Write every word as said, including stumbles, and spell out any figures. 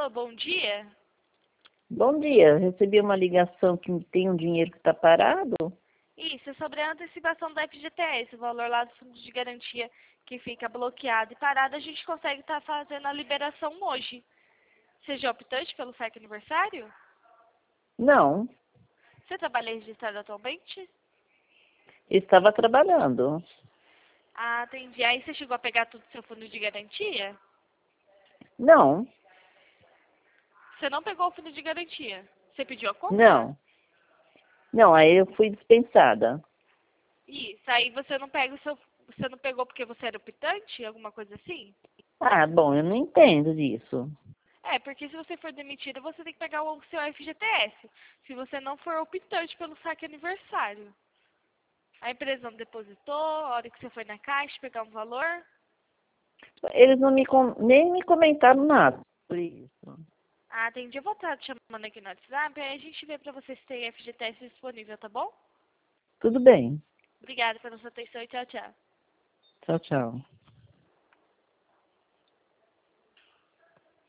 Alô, bom dia? Bom dia, recebi uma ligação que tem um dinheiro que está parado. Isso, é sobre a antecipação do F G T S, o valor lá do fundo de garantia que fica bloqueado e parado, a gente consegue estar fazendo a liberação hoje. Você já optou pelo saque aniversário? Não, Você trabalha registrado atualmente? estava trabalhando. Ah, entendi. Aí você chegou a pegar tudo do seu fundo de garantia? Não, Você não pegou o fundo de garantia. Você pediu a conta? não, não, aí eu fui dispensada. Isso, aí você não pega o seu. Você não pegou porque você era optante? Alguma coisa assim? Ah, bom, eu não entendo disso. É, porque se você for demitido, você tem que pegar o seu F G T S. Se você não for optante pelo saque aniversário. A empresa não depositou, a hora que você foi na caixa pegar um valor. Eles não me com- nem me comentaram nada sobre isso. Ah, entendi. Eu vou estar te chamando aqui no WhatsApp, aí a gente vê pra você se tem F G T S disponível, tá bom? Tudo bem. Obrigada pela sua atenção e tchau, tchau. Tchau, tchau.